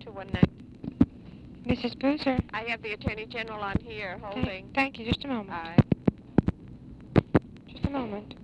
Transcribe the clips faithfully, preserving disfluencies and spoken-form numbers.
two one nine. Missus Boozer. I have the Attorney General on here holding. Okay, thank you. Just a moment. Aye. Just a moment.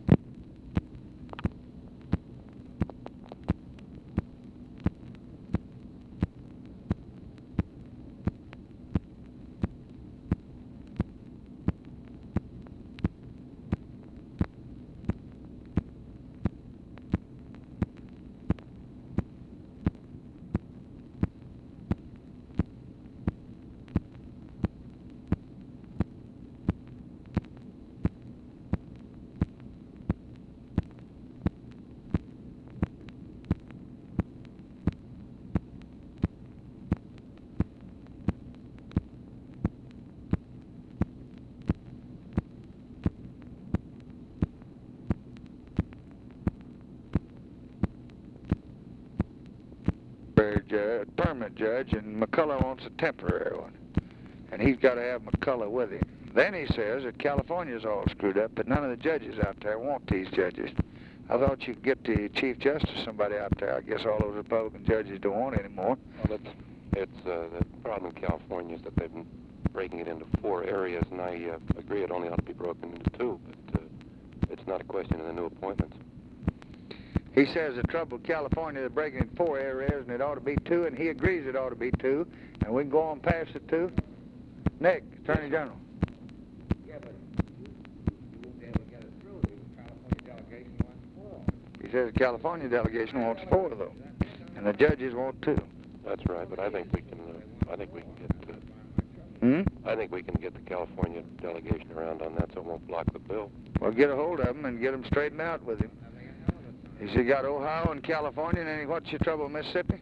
Judge, permanent judge, and McCullough wants a temporary one. And he's got to have McCullough with him. Then he says that California's all screwed up, but none of the judges out there want these judges. I thought you could get the Chief Justice, somebody out there. I guess all those Republican judges don't want anymore. Well, it's, it's uh, the problem in California is that they've been breaking it into four areas, and I uh, agree it only ought to be broken into two, but uh, it's not a question of the new appointments. He says the trouble with California, they're breaking in four areas, and it ought to be two, and he agrees it ought to be two, and we can go on past it two. Nick, Attorney General. Yeah, but you, you won't be able to get it through. The California delegation wants four. He says the California delegation wants four, though, and the judges want two. That's right, but I think we can. Uh, I think we can get. Uh, Hmm? I think we can get the California delegation around on that, so it won't block the bill. Well, get a hold of him and get him straightened out with him. He's got Ohio and California, and then what's your trouble, Mississippi?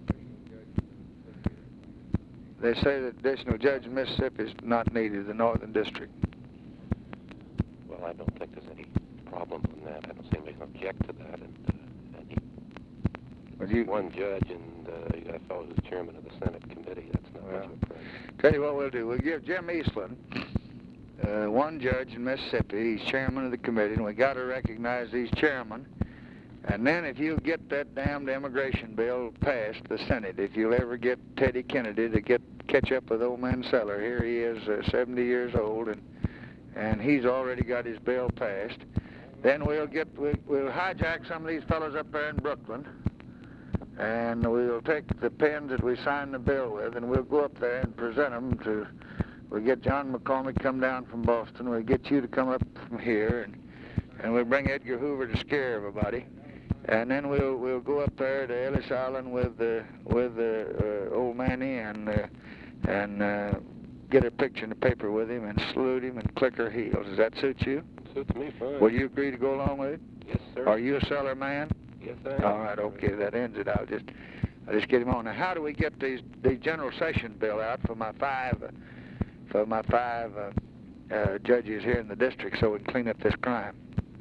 They say that additional judge in Mississippi is not needed, the Northern District. Well, I don't think there's any problem with that. I don't see anybody object to that. And, uh, and he, Well, you, one judge and uh, you got a fellow who's chairman of the Senate committee. That's not Well, much of a problem. Tell you what we'll do. We'll give Jim Eastland uh, one judge in Mississippi. He's chairman of the committee, and we got to recognize these chairmen. And then if you get that damned immigration bill passed, the Senate, if you'll ever get Teddy Kennedy to get catch up with old man Seller, here he is, uh, seventy years old, and and he's already got his bill passed. Then we'll get we'll, we'll hijack some of these fellows up there in Brooklyn, and we'll take the pens that we signed the bill with, and we'll go up there and present them to. We'll get John McCormick come down from Boston. We'll get you to come up from here, and and we'll bring Edgar Hoover to scare everybody. And then we'll we'll go up there to Ellis Island with uh, with uh, uh, old Manny and uh, and uh, get a picture in the paper with him and salute him and click our heels. Does that suit you? Suits me fine. Will you agree to go along with it? Yes, sir. Are you a Seller man? Yes, I am. All right, okay, that ends it. I'll just I'll just get him on. Now, how do we get these the general session bill out for my five uh, for my five uh, uh, judges here in the district so we can clean up this crime?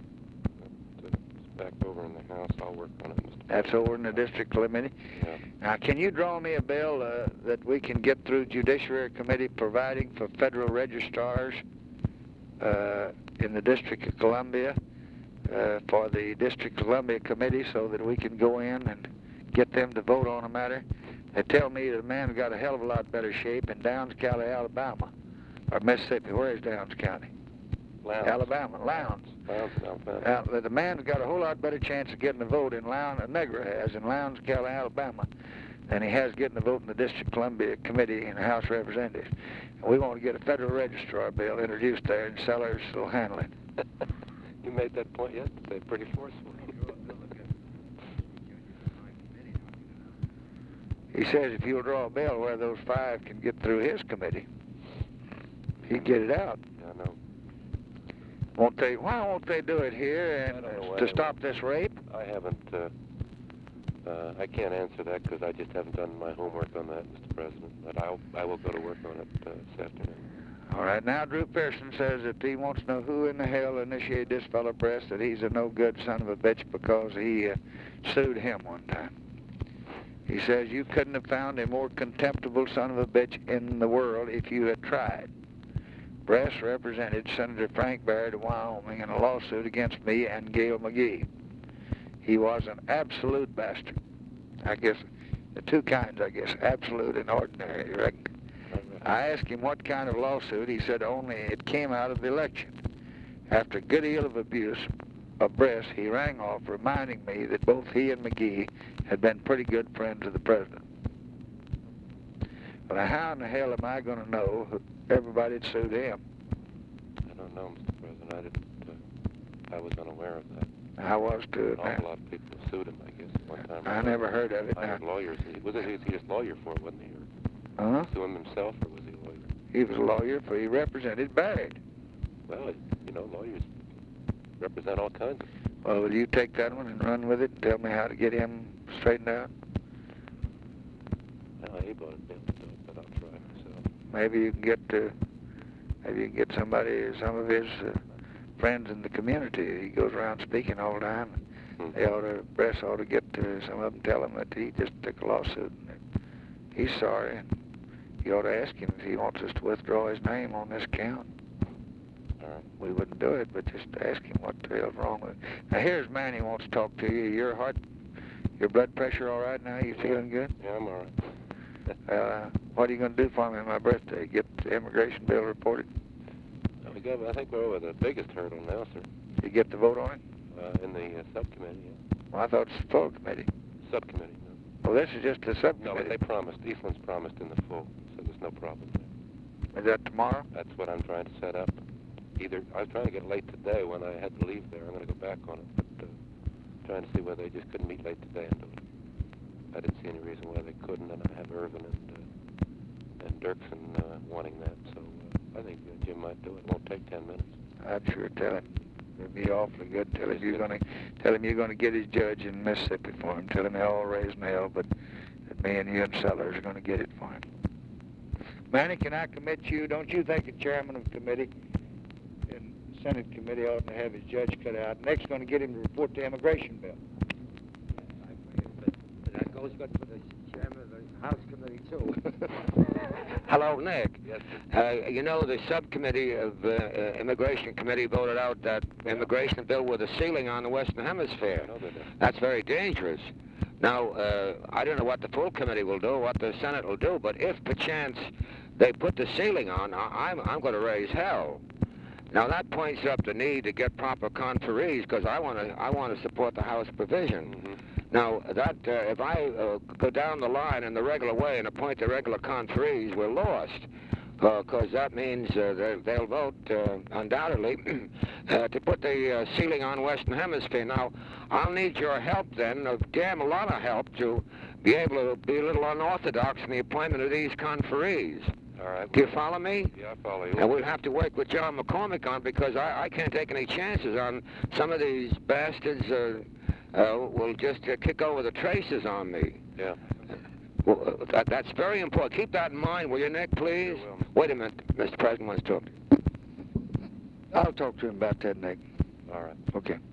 Back over in the House. I'll work on it, Mister That's over in the district committee. Yeah. Now, can you draw me a bill uh, that we can get through Judiciary Committee providing for federal registrars uh, in the District of Columbia uh, for the District of Columbia Committee so that we can go in and get them to vote on a matter? They tell me the man's got a hell of a lot better shape in Downs County, Alabama, or Mississippi. Where is Downs County? Lowndes. Alabama, Lowndes. Lowndes, Alabama. Uh, the man's got a whole lot better chance of getting a vote in Lowndes, Negra has, in Lowndes County, Alabama, than he has getting a vote in the District of Columbia Committee in the House of Representatives. And we want to get a federal registrar bill introduced there, and Sellers will handle it. You made that point yesterday, pretty forcefully. He says if you'll draw a bill where those five can get through his committee, he'd get it out. Yeah, I know. Won't they? Why won't they do it here and I don't know to why. stop this rape? I haven't, uh, uh, I can't answer that because I just haven't done my homework on that, Mister President. But I'll, I will go to work on it uh, this afternoon. All right, now Drew Pearson says that he wants to know who in the hell initiated this fellow Bress, that he's a no-good son of a bitch because he uh, sued him one time. He says you couldn't have found a more contemptible son of a bitch in the world if you had tried. Bress represented Senator Frank Barrett of Wyoming in a lawsuit against me and Gail McGee. He was an absolute bastard. I guess The two kinds, I guess, absolute and ordinary, you reckon? I asked him what kind of lawsuit. He said only it came out of the election. After a good deal of abuse of Bress, he rang off, reminding me that both he and McGee had been pretty good friends of the president. Well, now, how in the hell am I going to know who everybody had sued him? I don't know, Mister President. I didn't. Uh, I was unaware of that. I was too. An awful lot of people sued him, I guess, one time. I never heard of it. I heard lawyers. He, was it, he was he just lawyer for it, wasn't he? Or Huh? sue him himself, or was he a lawyer? He was a lawyer, for he represented Baird. Well, you know, lawyers represent all kinds of... Well, will you take that one and run with it and tell me how to get him straightened out? Well, he bought it, but I'll try myself. Maybe you can get to, maybe you can get somebody, some of his uh, friends in the community. He goes around speaking all the time. Hmm. They ought to, Bress ought to get to some of them, tell him that he just took a lawsuit and that he's sorry. And you ought to ask him if he wants us to withdraw his name on this count. All right. We wouldn't do it, but just ask him what the hell's wrong with it. Now here's Manny wants to talk to you. Your heart, your blood pressure all right now? You feeling good? Yeah, I'm all right. Uh, what are you going to do for me on my birthday? Get the immigration bill reported? Uh, we got, I think we're over the biggest hurdle now, sir. You get the vote on it? Uh, in the uh, subcommittee, yeah. Well, I thought it's the full committee. Subcommittee, no. Well, this is just the No, subcommittee. but they promised. Eastland's promised in the full, so there's no problem there. Is that tomorrow? That's what I'm trying to set up. Either, I was trying to get late today when I had to leave there. I'm going to go back on it, but uh, trying to see whether they just couldn't meet late today and do it. I didn't see any reason why they couldn't, and I have Irvin and uh, and Dirksen uh, wanting that, so uh, I think uh, Jim might do it. It won't take ten minutes. I'd sure tell him. It'd be awfully good. Tell him you're going to tell him you're going to get his judge in Mississippi for him. Tell him they're all raising hell, but that me and you and Sellers are going to get it for him. Manny, can I commit you? Don't you think the chairman of the committee and Senate committee ought to have his judge cut out? Next, going to get him to report the immigration bill. But that goes good for the chairman of the House committee, too. Hello, Nick. Yes, Uh, you know, the subcommittee of uh, uh, Immigration Committee voted out that immigration bill with a ceiling on the Western Hemisphere. I know they did. That's very dangerous. Now, uh, I don't know what the full committee will do, what the Senate will do, but if perchance they put the ceiling on, I- I'm, I'm going to raise hell. Now, that points up the need to get proper conferees, because I want to I want to support the House provision. Mm-hmm. Now, that uh, if I uh, go down the line in the regular way and appoint the regular conferees, we're lost, because uh, that means uh, they'll, they'll vote uh, undoubtedly uh, to put the uh, ceiling on Western Hemisphere. Now, I'll need your help then, a damn a lot of help, to be able to be a little unorthodox in the appointment of these conferees. All right. Do you follow me? Yeah, I follow you. And we'll have to work with John McCormick on, because I, I can't take any chances on some of these bastards uh, uh, will just uh, kick over the traces on me. Yeah. Well, uh, that, that's very important. Keep that in mind, will you, Nick, please? Sure will. Wait a minute. Mister President wants to talk to you. I'll talk to him about that, Nick. All right. Okay.